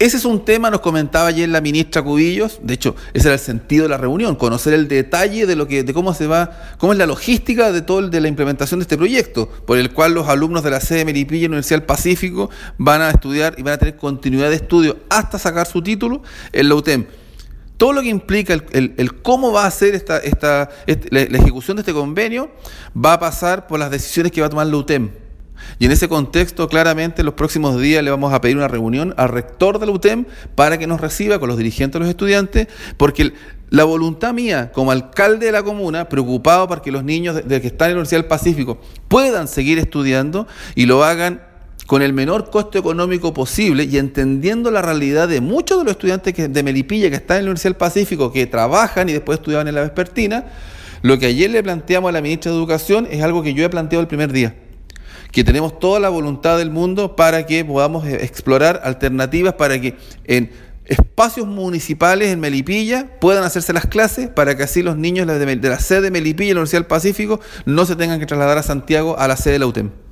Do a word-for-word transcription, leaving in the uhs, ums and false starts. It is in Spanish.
Ese es un tema, nos comentaba ayer la ministra Cubillos, de hecho, ese era el sentido de la reunión, conocer el detalle de lo que, de cómo se va, cómo es la logística de todo el, de la implementación de este proyecto, por el cual los alumnos de la sede de Melipilla y Universidad del Pacífico van a estudiar y van a tener continuidad de estudio hasta sacar su título en la U T E M. Todo lo que implica el, el, el cómo va a ser esta, esta, este, la, la ejecución de este convenio va a pasar por las decisiones que va a tomar la U T E M. Y en ese contexto, claramente, en los próximos días le vamos a pedir una reunión al rector de la U T E M para que nos reciba con los dirigentes de los estudiantes, porque la voluntad mía, como alcalde de la comuna, preocupado para que los niños de, de que están en la Universidad del Pacífico puedan seguir estudiando y lo hagan con el menor costo económico posible y entendiendo la realidad de muchos de los estudiantes que, de Melipilla que están en la Universidad del Pacífico, que trabajan y después estudiaban en la vespertina. Lo que ayer le planteamos a la ministra de Educación es algo que yo he planteado el primer día, que tenemos toda la voluntad del mundo para que podamos explorar alternativas para que en espacios municipales en Melipilla puedan hacerse las clases, para que así los niños de la sede de Melipilla y la Universidad del Pacífico no se tengan que trasladar a Santiago a la sede de la U T E M.